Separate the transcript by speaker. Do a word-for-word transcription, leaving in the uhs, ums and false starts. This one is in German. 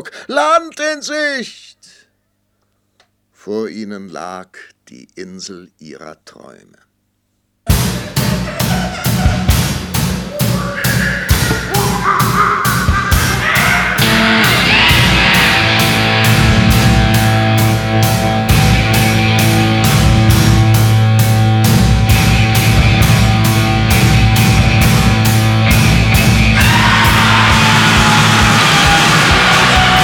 Speaker 1: Land in Sicht! Vor ihnen lag die Insel ihrer Träume.